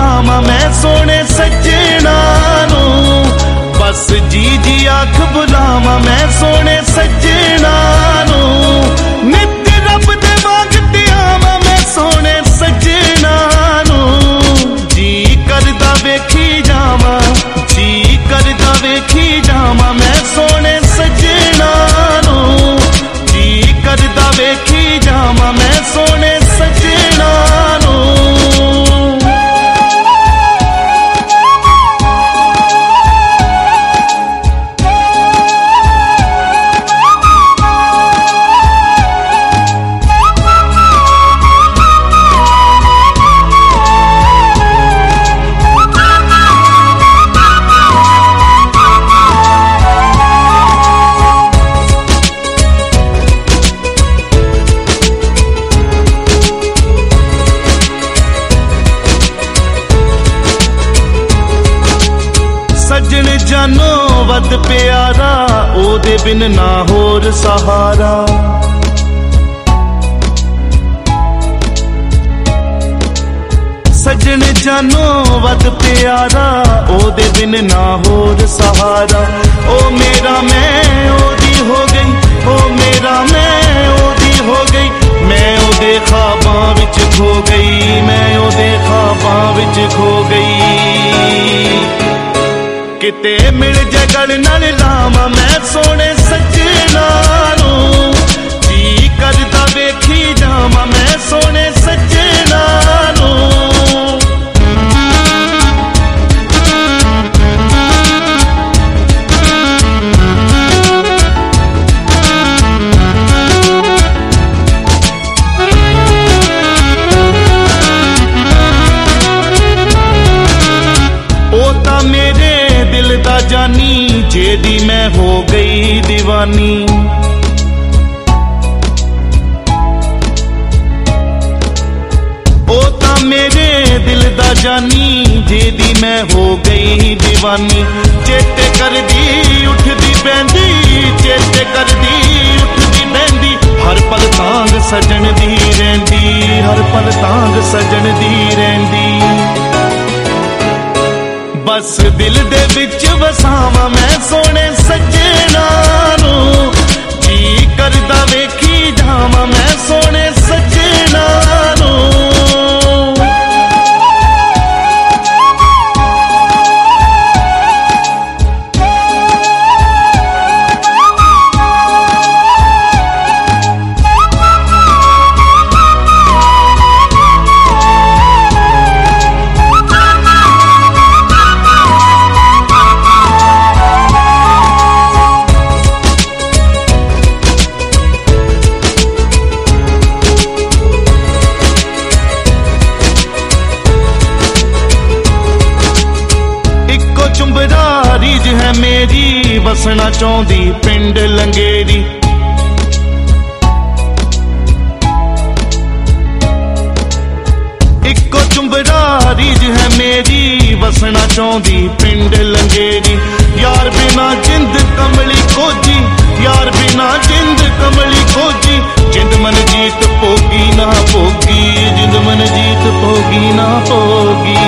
बुलावा मैं सोने सजना नू, बस जी जी आख बुलावा मैं सोने सजना नू। नित रब दे मंगते आवा मैं सोने सजना नू, जी करदा वेखी जावा, जी करदा वेखी जावा मैं सोने सजना नू, जी करदा वेखी जावा मैं सोने सजना नू। सजन जानो वद प्यारा ओदे बिन ना होर सहारा, सजन जानो वद प्यारा ओदे बिन ना होर सहारा। ओ मेरा मैं ओदी हो गई, ओ मेरा मैं ओदी हो गई, मैं ओदे ख्वाबां विच खो गई, मैं ओदे ख्वाबां विच खो गई। किते मिल जगल नाल लावा मैं सोने सजना नू, जी करदा वेखी जावा मैं सोने सजना नू। ओ ता मेरे दिल दा जानी जेदी मैं हो गई दीवानी, ओ ता मेरे दिल दा जानी जेदी मैं हो गई दीवानी। चेते करदी उठदी बैंदी, चेते करदी उठदी बैंदी, हर पल तांग सजन दी रैंदी, हर पल तांग सजन दी रैंदी। बस दिल दे विच वसावा मैं सोने सजना नू, जी करदा वेखी जावा मैं सोने सजना नू। चुंबरा रीज है मेरी बसना चाहती पिंड लंगेरी, इको चुंबरा रीज है मेरी बसना चाहती पिंड लंगेरी। यार बिना जिंद कमली खोजी, यार बिना जिंद कमली खोजी, जिंद मन जीत पोगी ना पोगी, जिंद मन जीत पोगी ना पोगी।